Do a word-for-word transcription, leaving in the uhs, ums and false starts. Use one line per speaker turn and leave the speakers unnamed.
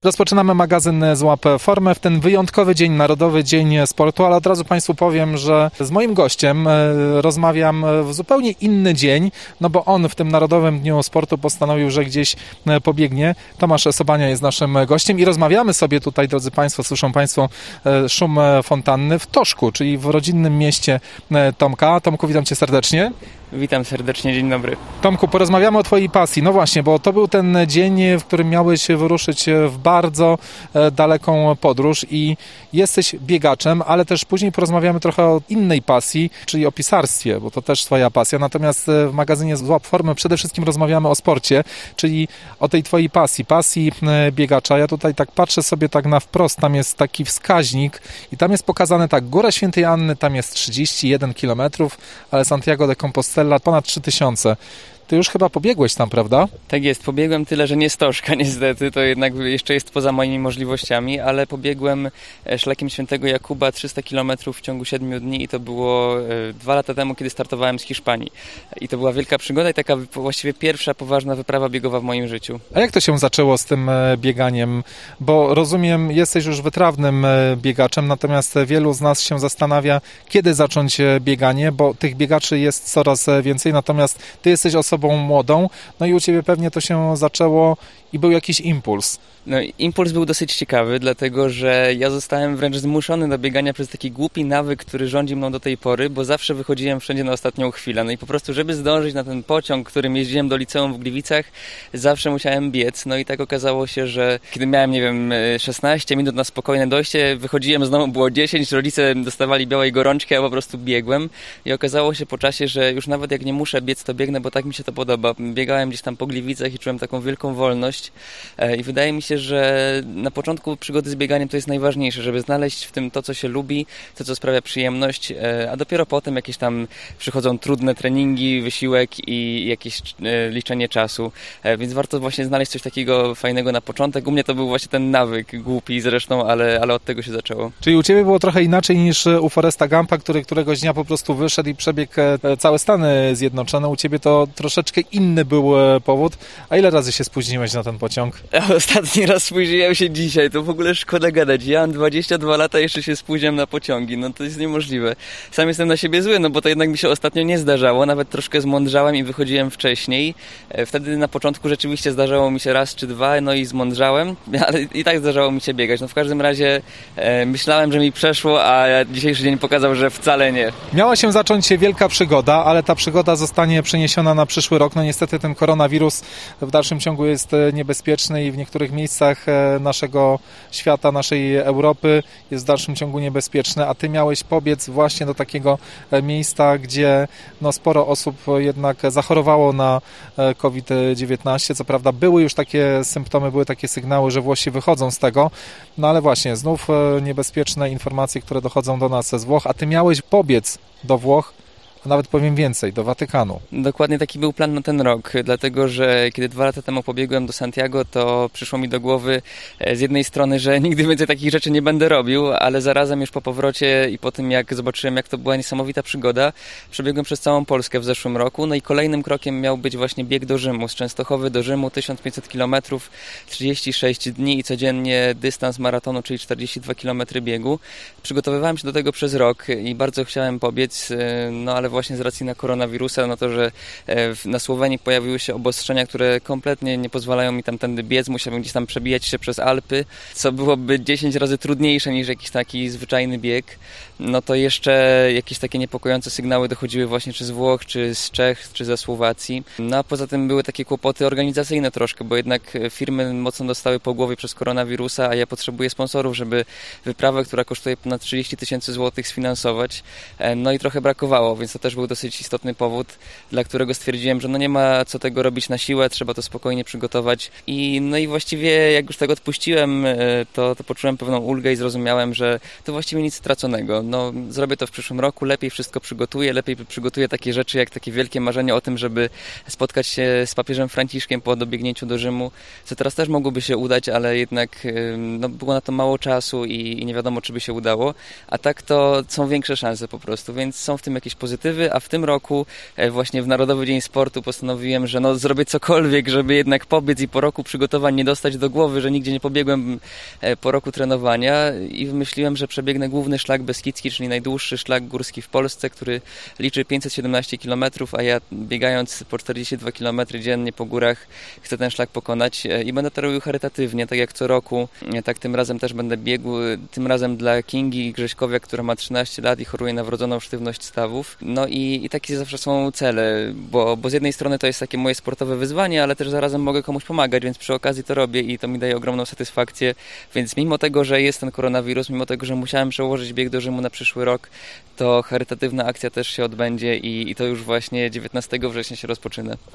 Rozpoczynamy magazyn Złap Formę w ten wyjątkowy dzień, Narodowy Dzień Sportu, ale od razu Państwu powiem, że z moim gościem rozmawiam w zupełnie inny dzień, no bo on w tym Narodowym Dniu Sportu postanowił, że gdzieś pobiegnie. Tomasz Sobania jest naszym gościem i rozmawiamy sobie tutaj, drodzy Państwo, słyszą Państwo szum fontanny w Toszku, czyli w rodzinnym mieście Tomka. Tomku, witam Cię serdecznie.
Witam serdecznie, dzień dobry.
Tomku, porozmawiamy o Twojej pasji. No właśnie, bo to był ten dzień, w którym miałeś wyruszyć w bardzo daleką podróż i jesteś biegaczem, ale też później porozmawiamy trochę o innej pasji, czyli o pisarstwie, bo to też Twoja pasja. Natomiast w magazynie Złap Formę przede wszystkim rozmawiamy o sporcie, czyli o tej Twojej pasji, pasji biegacza. Ja tutaj tak patrzę sobie tak na wprost, tam jest taki wskaźnik i tam jest pokazane tak, Góra Świętej Anny, tam jest trzydzieści jeden kilometrów, ale Santiago de Compostela ponad trzy tysiące. Ty już chyba pobiegłeś tam, prawda?
Tak jest, pobiegłem tyle, że nie Stożka niestety, to jednak jeszcze jest poza moimi możliwościami, ale pobiegłem szlakiem Świętego Jakuba trzysta kilometrów w ciągu siedmiu dni i to było dwa lata temu, kiedy startowałem z Hiszpanii. I to była wielka przygoda i taka właściwie pierwsza poważna wyprawa biegowa w moim życiu.
A jak to się zaczęło z tym bieganiem? Bo rozumiem, jesteś już wytrawnym biegaczem, natomiast wielu z nas się zastanawia, kiedy zacząć bieganie, bo tych biegaczy jest coraz więcej, natomiast ty jesteś osobą młodą, no i u Ciebie pewnie to się zaczęło i był jakiś impuls.
No, impuls był dosyć ciekawy, dlatego że ja zostałem wręcz zmuszony do biegania przez taki głupi nawyk, który rządzi mną do tej pory, bo zawsze wychodziłem wszędzie na ostatnią chwilę. No i po prostu, żeby zdążyć na ten pociąg, którym jeździłem do liceum w Gliwicach, zawsze musiałem biec. No i tak okazało się, że kiedy miałem, nie wiem, szesnaście minut na spokojne dojście, wychodziłem, znowu było dziesięć, rodzice dostawali białej gorączki, a po prostu biegłem. I okazało się po czasie, że już nawet jak nie muszę biec, to biegnę, bo tak mi się to podoba. Biegałem gdzieś tam po Gliwicach i czułem taką wielką wolność. I wydaje mi się, że na początku przygody z bieganiem to jest najważniejsze, żeby znaleźć w tym to, co się lubi, to, co sprawia przyjemność, a dopiero potem jakieś tam przychodzą trudne treningi, wysiłek i jakieś liczenie czasu, więc warto właśnie znaleźć coś takiego fajnego na początek. U mnie to był właśnie ten nawyk, głupi zresztą, ale, ale od tego się zaczęło.
Czyli u Ciebie było trochę inaczej niż u Foresta Gumpa, który któregoś dnia po prostu wyszedł i przebiegł całe Stany Zjednoczone. U Ciebie to troszeczkę inny był powód. A ile razy się spóźniłeś na ten pociąg?
Ostatni raz spóźniłem się dzisiaj, to w ogóle szkoda gadać. Ja mam dwadzieścia dwa lata, jeszcze się spóźniam na pociągi, no to jest niemożliwe. Sam jestem na siebie zły, no bo to jednak mi się ostatnio nie zdarzało, nawet troszkę zmądrzałem i wychodziłem wcześniej. Wtedy na początku rzeczywiście zdarzało mi się raz czy dwa, no i zmądrzałem, ale i tak zdarzało mi się biegać. No w każdym razie e, myślałem, że mi przeszło, a dzisiejszy dzień pokazał, że wcale nie.
Miała się zacząć wielka przygoda, ale ta przygoda zostanie przeniesiona na przyszły rok. No niestety ten koronawirus w dalszym ciągu jest niebezpieczny i w niektórych miejscach naszego świata, naszej Europy jest w dalszym ciągu niebezpieczny, a Ty miałeś pobiec właśnie do takiego miejsca, gdzie no, sporo osób jednak zachorowało na kowid dziewiętnaście. Co prawda były już takie symptomy, były takie sygnały, że Włosi wychodzą z tego, no ale właśnie znów niebezpieczne informacje, które dochodzą do nas z Włoch, a Ty miałeś pobiec do Włoch, a nawet powiem więcej, do Watykanu.
Dokładnie taki był plan na ten rok, dlatego że kiedy dwa lata temu pobiegłem do Santiago, to przyszło mi do głowy z jednej strony, że nigdy więcej takich rzeczy nie będę robił, ale zarazem już po powrocie i po tym jak zobaczyłem, jak to była niesamowita przygoda, przebiegłem przez całą Polskę w zeszłym roku, no i kolejnym krokiem miał być właśnie bieg do Rzymu, z Częstochowy do Rzymu, tysiąc pięćset kilometrów, trzydzieści sześć dni i codziennie dystans maratonu, czyli czterdzieści dwa kilometry biegu. Przygotowywałem się do tego przez rok i bardzo chciałem pobiec, no ale właśnie z racji na koronawirusa, na to, że na Słowenii pojawiły się obostrzenia, które kompletnie nie pozwalają mi tamtędy biec, musiałbym gdzieś tam przebijać się przez Alpy, co byłoby dziesięć razy trudniejsze niż jakiś taki zwyczajny bieg. No to jeszcze jakieś takie niepokojące sygnały dochodziły właśnie czy z Włoch, czy z Czech, czy ze Słowacji. No a poza tym były takie kłopoty organizacyjne troszkę, bo jednak firmy mocno dostały po głowie przez koronawirusa, a ja potrzebuję sponsorów, żeby wyprawę, która kosztuje ponad trzydzieści tysięcy złotych sfinansować. No i trochę brakowało, więc to też był dosyć istotny powód, dla którego stwierdziłem, że no nie ma co tego robić na siłę, trzeba to spokojnie przygotować. I no i właściwie jak już tego odpuściłem, to, to poczułem pewną ulgę i zrozumiałem, że to właściwie nic straconego. No zrobię to w przyszłym roku, lepiej wszystko przygotuję, lepiej przygotuję takie rzeczy jak takie wielkie marzenie o tym, żeby spotkać się z papieżem Franciszkiem po dobiegnięciu do Rzymu, co teraz też mogłoby się udać, ale jednak no, było na to mało czasu i, i nie wiadomo, czy by się udało. A tak to są większe szanse po prostu, więc są w tym jakieś pozytywy. inicjatywy, a w tym roku właśnie w Narodowy Dzień Sportu postanowiłem, że no zrobię cokolwiek, żeby jednak pobiec i po roku przygotowań nie dostać do głowy, że nigdzie nie pobiegłem po roku trenowania i wymyśliłem, że przebiegnę główny szlak beskidzki, czyli najdłuższy szlak górski w Polsce, który liczy pięćset siedemnaście kilometrów, a ja biegając po czterdzieści dwa kilometry dziennie po górach chcę ten szlak pokonać i będę to robił charytatywnie, tak jak co roku. Tak tym razem też będę biegł, tym razem dla Kingi Grześkowiak, która ma trzynaście lat i choruje na wrodzoną sztywność stawów. No i, i takie zawsze są cele, bo, bo z jednej strony to jest takie moje sportowe wyzwanie, ale też zarazem mogę komuś pomagać, więc przy okazji to robię i to mi daje ogromną satysfakcję. Więc mimo tego, że jest ten koronawirus, mimo tego, że musiałem przełożyć bieg do Rzymu na przyszły rok, to charytatywna akcja też się odbędzie i, i to już właśnie dziewiętnastego września się rozpoczyna.